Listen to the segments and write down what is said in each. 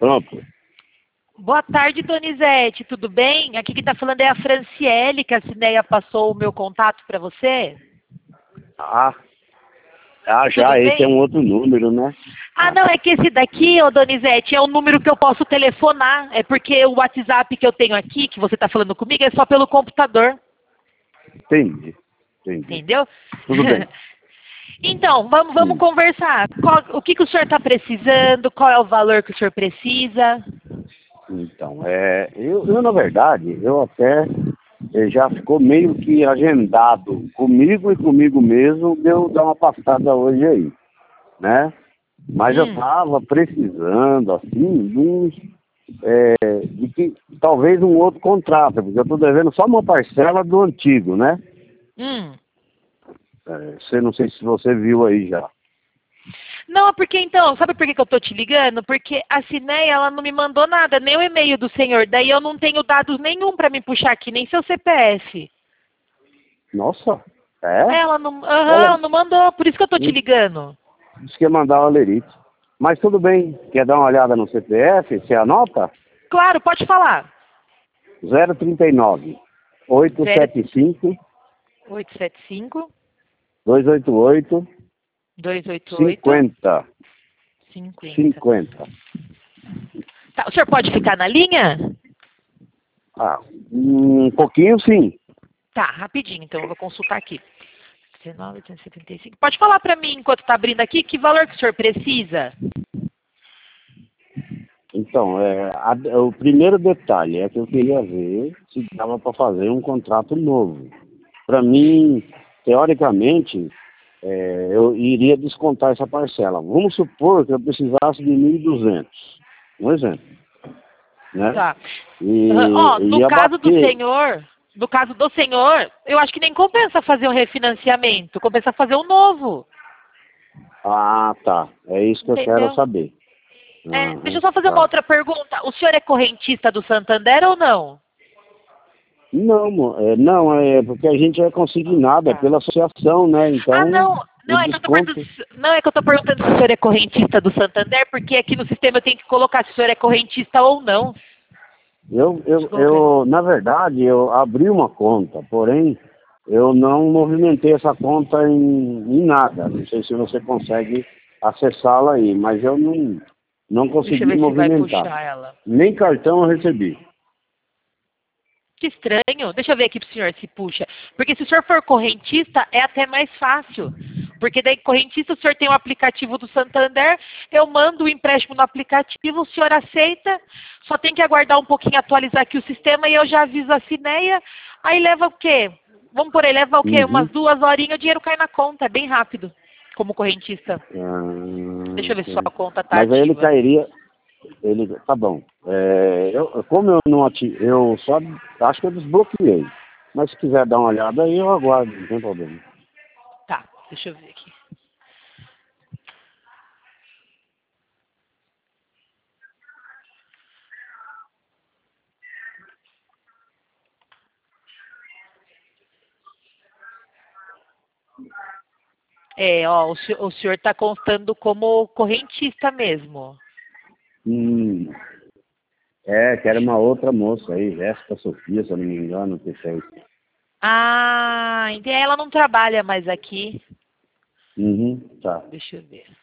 Pronto. Boa tarde, Donizete, tudo bem? Aqui quem está falando é a Franciele, que a Cineia passou o meu contato para você. Ah, já, Tudo esse é um bem? outro número, né? Não, é que esse daqui, ô Donizete, é o número que eu posso telefonar. É porque o WhatsApp que eu tenho aqui, que você está falando comigo, é só pelo computador. Entendi. Entendeu? Tudo bem. Então, vamos Hum. conversar. O que o senhor está precisando? Qual é o valor que o senhor precisa? Então, eu, na verdade, eu até já ficou meio que agendado comigo e comigo mesmo de eu dar uma passada hoje aí, né? Mas eu Hum, estava precisando, assim, de que talvez um outro contrato, porque eu estou devendo só uma parcela do antigo, né? hum. Não sei se você viu aí já. Não, é porque então, sabe por que que eu tô te ligando? Porque a Cineia, ela não me mandou nada, nem o e-mail do senhor. Daí eu não tenho dados nenhum para me puxar aqui, nem seu CPF. Nossa, é? Ela não mandou, por isso que eu tô te Me ligando. disse que ia mandar o Alerite. Mas tudo bem, quer dar uma olhada no CPF? Você anota? Claro, pode falar. 039 875 0875 288 288 50 50. 50. Tá, o senhor pode ficar na linha? Ah, um pouquinho sim. Tá, rapidinho, então eu vou consultar aqui. 19,875. Pode falar para mim, enquanto tá abrindo aqui, que valor que o senhor precisa? Então, o primeiro detalhe é que eu queria ver se dava para fazer um contrato novo. Para mim, teoricamente, eu iria descontar essa parcela. Vamos supor que eu precisasse de 1.200, um exemplo, né? Tá. E Ó, no ia caso do bater. senhor, eu acho que nem compensa fazer um refinanciamento, compensa fazer um novo. Ah, tá. É isso que eu quero Entendeu? saber. Deixa eu Aham, só fazer uma tá. outra pergunta. O senhor é correntista do Santander ou não? Não, não, é porque a gente é consignado, é Tá. pela associação, né? Então, Não. o Não, é que eu tô perguntando, desconto. não, é que eu tô perguntando se o senhor é correntista do Santander, porque aqui no sistema eu tenho que colocar se o senhor é correntista ou não. Deixa eu colocar. Na verdade, eu abri uma conta, porém, eu não movimentei essa conta em nada. Não sei se você consegue acessá-la aí, mas eu não Deixa eu consegui ver se vai movimentar. puxar ela. Nem cartão eu recebi. Que estranho. Deixa eu ver aqui pro senhor se puxa. Porque se o senhor for correntista, é até mais fácil. Porque daí, correntista, o senhor tem o aplicativo do Santander, eu mando o empréstimo no aplicativo, o senhor aceita, só tem que aguardar um pouquinho, atualizar aqui o sistema e eu já aviso a Cineia. Aí leva o quê? Vamos por aí, leva o quê? Uhum. Umas 2 horinhas, o dinheiro cai na conta. É bem rápido, como correntista. Deixa eu ver se sua Sim. conta tá Mas aí ele ativa. cairia. Tá bom. Como eu não ativei, eu só acho que eu desbloqueei. Mas se quiser dar uma olhada aí, eu aguardo, não tem problema. Tá, deixa eu ver aqui. O senhor está constando como correntista mesmo. Que era uma outra moça aí, Jéssica Sofia, se eu não me engano, que fez. Então ela não trabalha mais aqui. Uhum, tá. Deixa eu ver.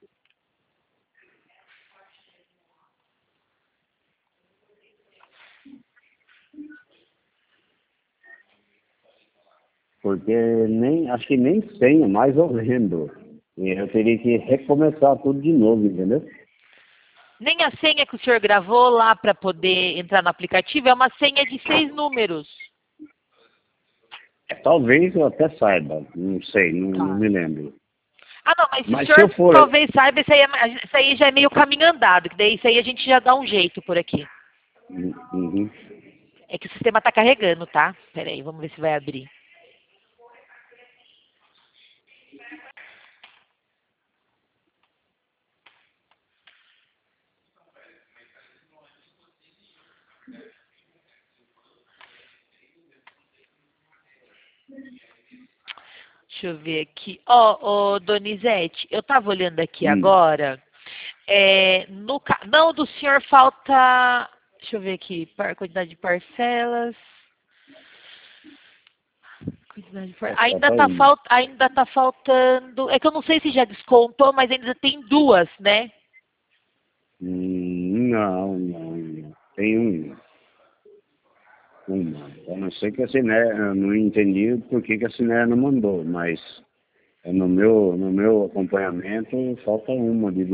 Porque acho que nem senha mais eu lembro. E eu teria que recomeçar tudo de novo, entendeu? Nem a senha que o senhor gravou lá para poder entrar no aplicativo é uma senha de 6 números. Talvez eu até saiba, não sei, não Tá. me lembro. Não, mas se o Mas se eu senhor for. talvez saiba, isso aí já é meio caminho andado, que daí isso aí a gente já dá um jeito por aqui. Uhum. É que o sistema está carregando, tá? Pera aí, vamos ver se vai abrir. Deixa eu ver aqui. Donizete, eu estava olhando aqui Hum, agora. Não, do senhor falta... Deixa eu ver aqui. Quantidade de parcelas. Ainda tá faltando... É que eu não sei se já descontou, mas ainda tem duas, né? Não. Tem uma. Eu não sei que a Ciné, eu não entendi por que a Ciné não mandou, mas no meu acompanhamento falta uma de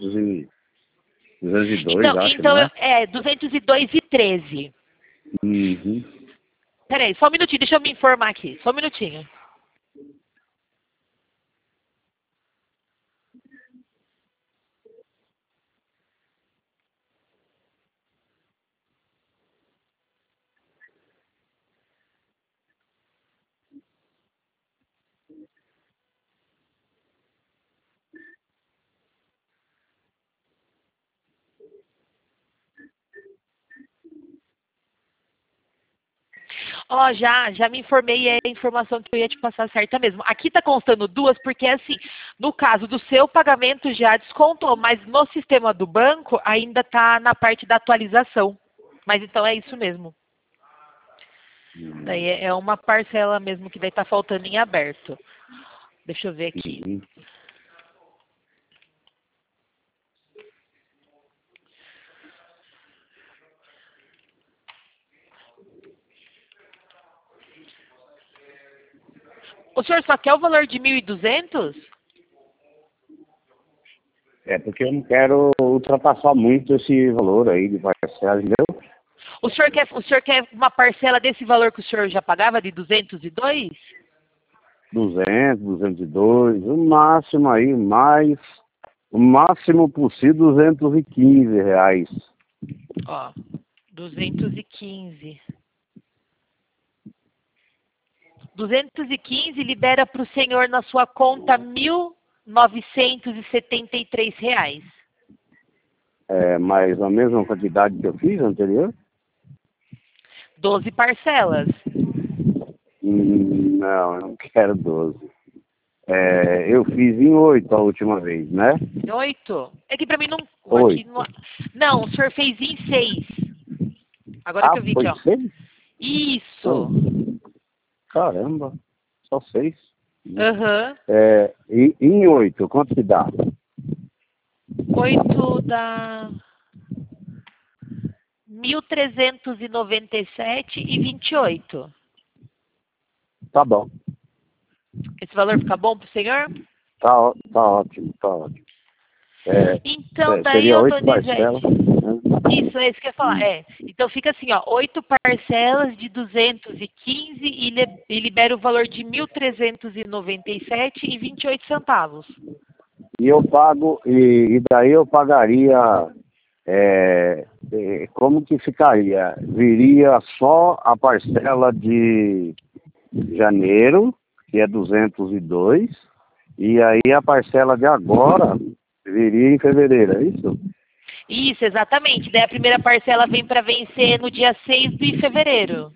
202, acho, Então né? 202,13. Uhum. Peraí, só um minutinho, deixa eu me informar aqui. Só um minutinho. Ó, já me informei e é a informação que eu ia te passar certa mesmo. Aqui tá constando duas, porque assim, no caso do seu pagamento já descontou, mas no sistema do banco ainda tá na parte da atualização. Mas então é isso mesmo. Daí é uma parcela mesmo que vai estar faltando em aberto. Deixa eu ver aqui. Uhum. O senhor só quer o valor de 1.200? É porque eu não quero ultrapassar muito esse valor aí de parcela, entendeu? O senhor quer uma parcela desse valor que o senhor já pagava, de 202? 200, 202, o máximo aí, mais, o máximo possível, R$ 215. Ó, 215. 215 libera para o senhor na sua conta R$ 1.973. É, mas a mesma quantidade que eu fiz anterior? 12 parcelas. Não, eu não quero 12. É, eu fiz em 8 a última vez, né? 8? É que para mim não... Aqui 8. não, o senhor fez em 6. Agora que eu vi aqui, Foi ó. 6? Isso. Caramba, só 6. Aham. É, e em 8, quanto que dá? 8 dá 1.397,28. Tá bom. Esse valor fica bom para o senhor? Tá ótimo, tá ótimo. É, Então, daí, seria ô 8 Donizete, parcelas, né? isso, é isso que eu ia falar, Então fica assim, ó, 8 parcelas de 215 e libera o valor de 1.397,28 centavos. E eu pago, e daí eu pagaria, como que ficaria? Viria só a parcela de janeiro, que é 202, e aí a parcela de agora viria em fevereiro, é isso? Isso, exatamente. Daí a primeira parcela vem para vencer no dia 6 de fevereiro.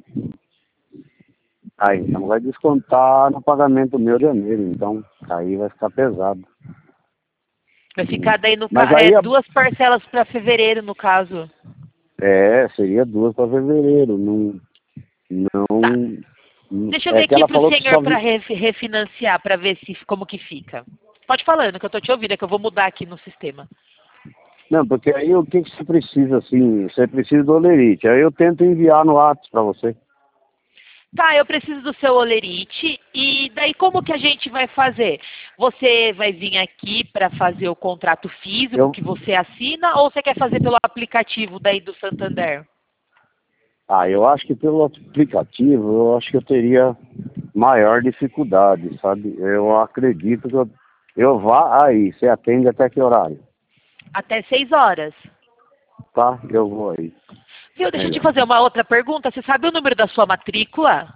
Aí, então vai descontar no pagamento meu de janeiro, então aí vai ficar pesado. Vai ficar daí Mas aí, 2 parcelas para fevereiro, no caso. seria 2 para fevereiro, não, Tá. Deixa eu ver é que aqui ela pro falou que senhor só... para refinanciar, para ver se como que fica. Pode falando, que eu tô te ouvindo, é que eu vou mudar aqui no sistema. Não, porque aí o que você precisa, assim, você precisa do olerite, aí eu tento enviar no WhatsApp para você. Tá, eu preciso do seu olerite. E daí como que a gente vai fazer? Você vai vir aqui para fazer o contrato físico que você assina ou você quer fazer pelo aplicativo daí do Santander? Eu acho que pelo aplicativo, eu acho que eu teria maior dificuldade, sabe? Eu acredito que eu vá aí, você atende até que horário? Até 6 horas. Tá, eu vou aí. Viu, deixa eu te fazer uma outra pergunta. Você sabe o número da sua matrícula?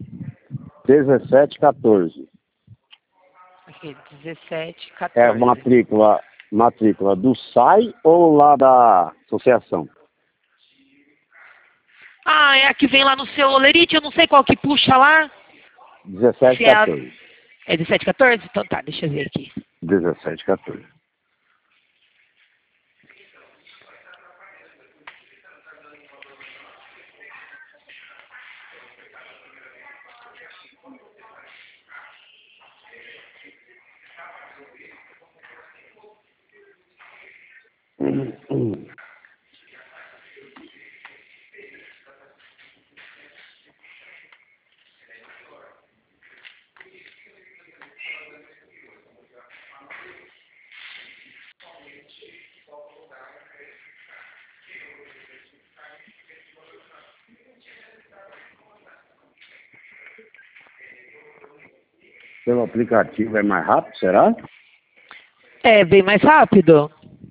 1714. Aqui, 1714. É matrícula do SAI ou lá da associação? Ah, é a que vem lá no seu olerite, eu não sei qual que puxa lá. 1714. É 1714? Então tá, deixa eu ver aqui. 1714. Pelo aplicativo é mais rápido, será? É bem mais rápido.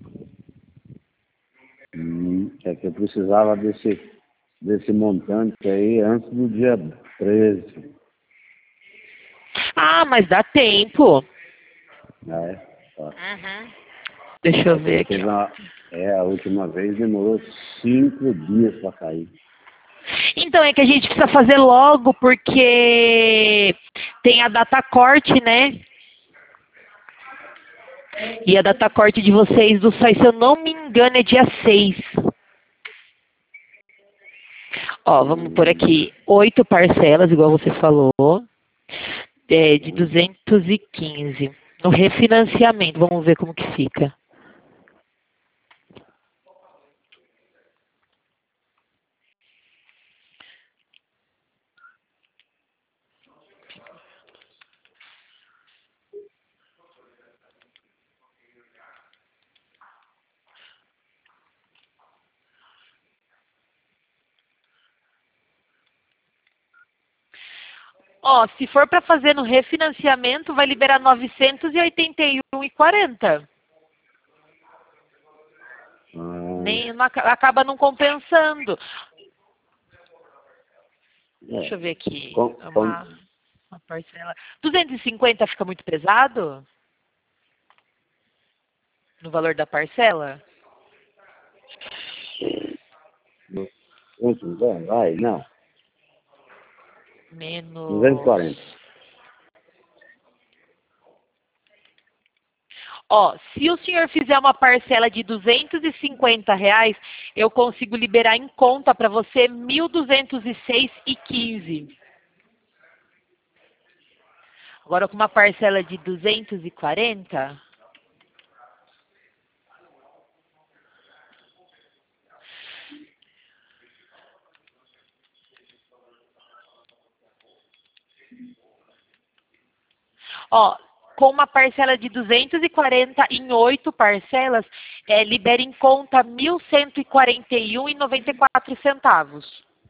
É que eu precisava desse montante aí antes do dia 13. Ah, mas dá tempo. É, tá. Uhum. Deixa eu ver aqui. A última vez demorou 5 dias para cair. Então, é que a gente precisa fazer logo, porque tem a data corte, né? E a data corte de vocês do SAI, se eu não me engano, é dia 6. Ó, vamos por aqui 8 parcelas, igual você falou, de 215. No refinanciamento, vamos ver como que fica. Ó, se for para fazer no refinanciamento, vai liberar 981,40. Nem, não, acaba não compensando. Deixa eu ver aqui. Uma parcela. 250 fica muito pesado? No valor da parcela? Vai, não. Menos 240. Ó, se o senhor fizer uma parcela de R$ 250, eu consigo liberar em conta para você 1.206,15. Agora com uma parcela de 240, ó, com uma parcela de 240 em 8 parcelas, libera em conta R$ 1.141,94.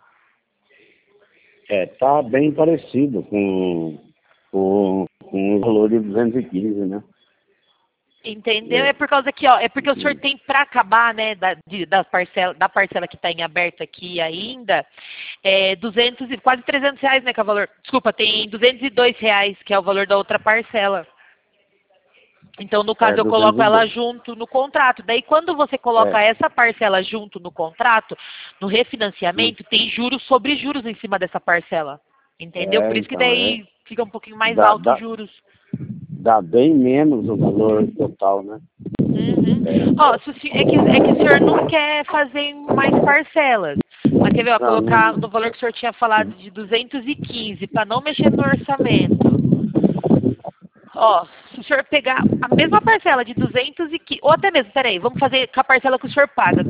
Tá bem parecido com o valor de 215, né? Entendeu? É por causa que, ó, é porque o senhor tem para acabar, né, da parcela que está em aberto aqui ainda, 200 e quase R$ 300, né, que é o valor. Desculpa, tem R$ 202, que é o valor da outra parcela. Então, no caso, eu coloco 202. ela junto no contrato. Daí, quando você coloca essa parcela junto no contrato, no refinanciamento, tem juros sobre juros em cima dessa parcela. Entendeu? Por isso que Então, daí fica um pouquinho mais alto os juros. Dá bem menos o valor total, né? Uhum. Ó, é que o senhor não quer fazer em mais parcelas. Mas quer ver, ó, colocar no valor que o senhor tinha falado de 215, para não mexer no orçamento. Ó, se o senhor pegar a mesma parcela de 215, ou até mesmo, peraí, vamos fazer com a parcela que o senhor paga,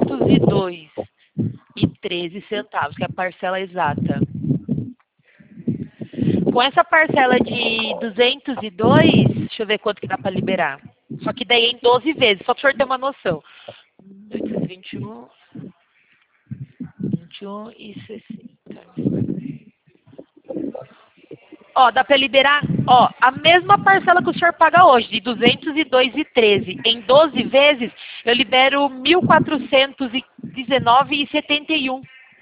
202,13 centavos, que é a parcela exata. Com essa parcela de 202, deixa eu ver quanto que dá para liberar. Só que daí em 12 vezes, só para o senhor ter uma noção. 221, 21 e 60. Ó, dá para liberar, ó, a mesma parcela que o senhor paga hoje, de 202,13. Em 12 vezes, eu libero 1.419,71.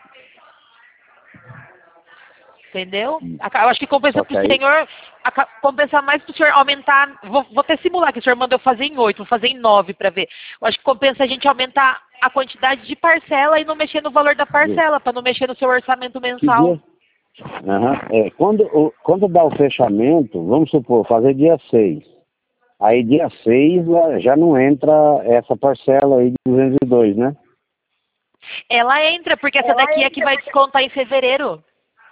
Entendeu? Eu acho que compensa para o senhor, compensa mais para o senhor aumentar. Vou até simular que o senhor mandou fazer em 8, vou fazer em 9 para ver. Eu acho que compensa a gente aumentar a quantidade de parcela e não mexer no valor da parcela, para não mexer no seu orçamento mensal. Quando dá o fechamento, vamos supor, fazer dia 6. Aí dia 6 já não entra essa parcela aí de 202, né? Ela entra, porque essa daqui é que vai descontar em fevereiro.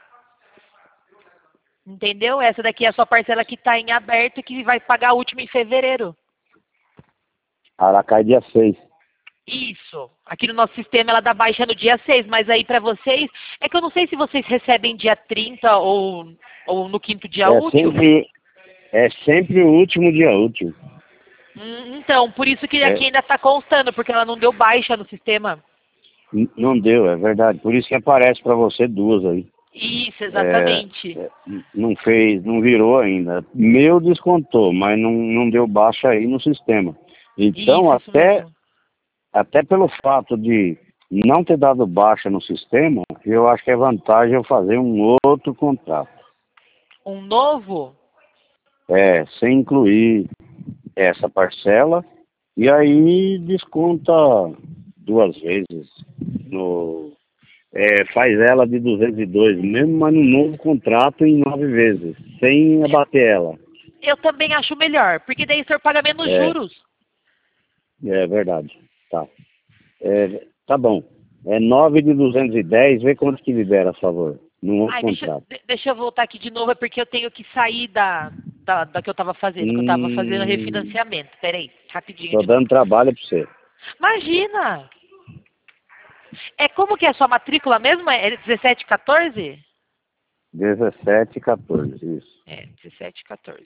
Entendeu? Essa daqui é a sua parcela que está em aberto e que vai pagar a última em fevereiro. Ela cai dia 6. Isso. Aqui no nosso sistema ela dá baixa no dia 6, mas aí para vocês, é que eu não sei se vocês recebem dia 30 ou no quinto dia útil. É sempre o último dia útil. Então, por isso que aqui ainda está constando, porque ela não deu baixa no sistema. Não deu, é verdade. Por isso que aparece para você duas aí. Isso, exatamente. Não virou ainda. Meu descontou, mas não deu baixa aí no sistema. Então, Isso mesmo. até pelo fato de não ter dado baixa no sistema, eu acho que é vantagem eu fazer um outro contrato. Um novo? Sem incluir essa parcela, e aí desconta 2 vezes. Faz ela de 202, mesmo, mas no novo contrato em 9 vezes, sem abater ela. Eu também acho melhor, porque daí o senhor paga menos juros. É verdade. Tá. Tá bom. 9 de 210, vê quanto que libera, a favor. No outro contrato. Deixa eu voltar aqui de novo, é porque eu tenho que sair da que eu estava fazendo, que eu estava fazendo refinanciamento. Peraí, rapidinho. Tô dando trabalho para você. Imagina! Como que é a sua matrícula mesmo? É 1714? 1714, isso. 1714.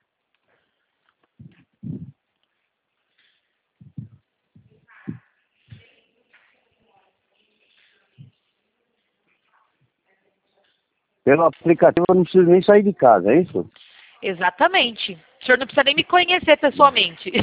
Pelo aplicativo eu não preciso nem sair de casa, é isso? Exatamente. O senhor não precisa nem me conhecer pessoalmente.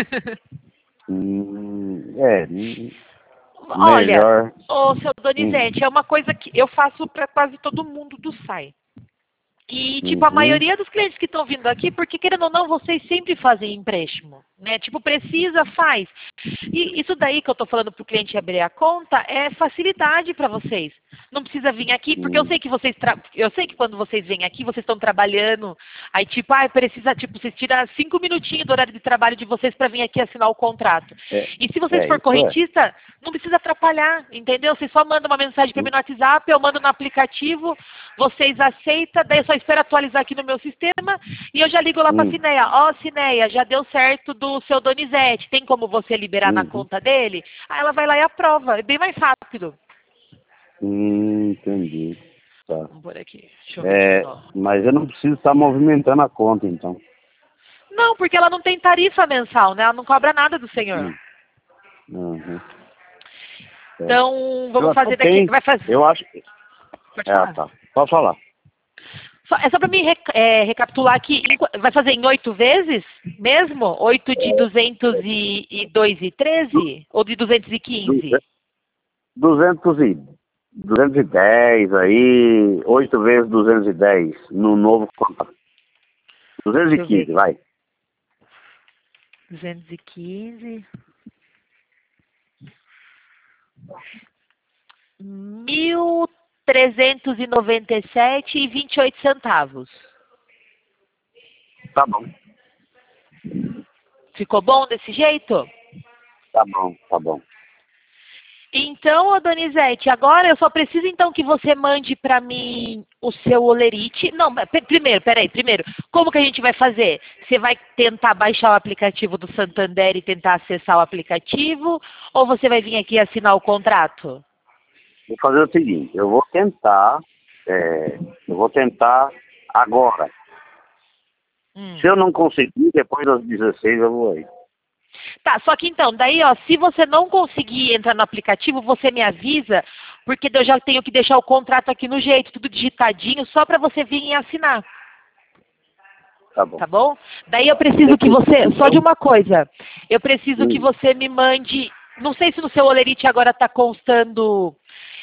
Melhor. Olha, seu Donizete, é uma coisa que eu faço para quase todo mundo do SAI. E, tipo, a maioria dos clientes que estão vindo aqui, porque querendo ou não, vocês sempre fazem empréstimo, né? Tipo, precisa, faz. E isso daí que eu tô falando pro cliente abrir a conta é facilidade para vocês. Não precisa vir aqui, porque eu sei que eu sei que quando vocês vêm aqui, vocês estão trabalhando, aí tipo, precisa, tipo, vocês tiram 5 minutinhos do horário de trabalho de vocês para vir aqui assinar o contrato. E se vocês for correntista, não precisa atrapalhar, entendeu? Vocês só mandam uma mensagem para mim no WhatsApp, eu mando no aplicativo, vocês aceitam, daí eu só espero atualizar aqui no meu sistema e eu já ligo lá para a Cineia. Cineia, já deu certo do seu Donizete, tem como você liberar na conta dele? Aí ela vai lá e aprova, é bem mais rápido. Entendi. Tá. Vamos por aqui. Deixa eu ver mas eu não preciso estar movimentando a conta, então. Não, porque ela não tem tarifa mensal, né? Ela não cobra nada do senhor. Então, vamos fazer daqui. Vai fazer. Eu acho que. Pode falar. Tá. Pode falar. É só para mim recapitular aqui. Vai fazer em 8 vezes mesmo? 8 de 202,13? Ou de 215? 210 aí, 8 vezes 210 no novo contrato. 215, vai. 215. 1.397,28 centavos. Tá bom. Ficou bom desse jeito? Tá bom. Então, Donizete, agora eu só preciso então que você mande para mim o seu olerite. Não, primeiro, como que a gente vai fazer? Você vai tentar baixar o aplicativo do Santander e tentar acessar o aplicativo? Ou você vai vir aqui assinar o contrato? Vou fazer o seguinte, eu vou tentar agora. Se eu não conseguir, depois das 16 eu vou aí. Tá, só que então, daí, se você não conseguir entrar no aplicativo, você me avisa, porque eu já tenho que deixar o contrato aqui no jeito, tudo digitadinho, só para você vir e assinar. Tá bom. Tá bom? Daí eu preciso que você, só de uma coisa, eu preciso que você me mande, não sei se no seu olerite agora está constando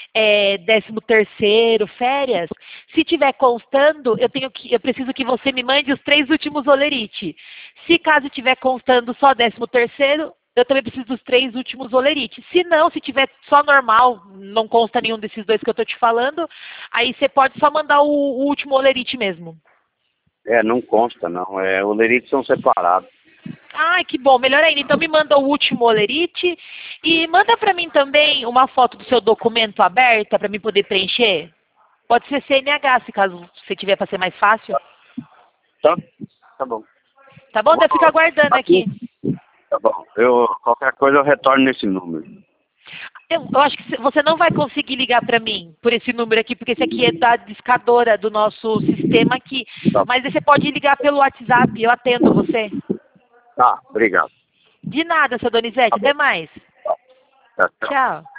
13º, férias. Se tiver constando, eu preciso que você me mande os 3 últimos olerite. Se caso tiver constando só 13º, eu também preciso dos 3 últimos olerite. Se não, se tiver só normal, não consta nenhum desses 2 que eu tô te falando, aí você pode só mandar o último olerite mesmo. Não consta, não. Olerites são separados. Ai, que bom, melhor ainda. Então me manda o último olerite e manda para mim também uma foto do seu documento aberta para mim poder preencher. Pode ser CNH, se caso você tiver para ser mais fácil. Tá bom. Tá bom? Eu fico aguardando aqui. Tá bom. Qualquer coisa eu retorno nesse número. Eu acho que você não vai conseguir ligar para mim por esse número aqui, porque esse aqui é da discadora do nosso sistema aqui. Tá. Mas você pode ligar pelo WhatsApp, eu atendo você. Tá, obrigado. De nada, seu Donizete. Tá bom. Até mais. Tá, tchau. Tchau.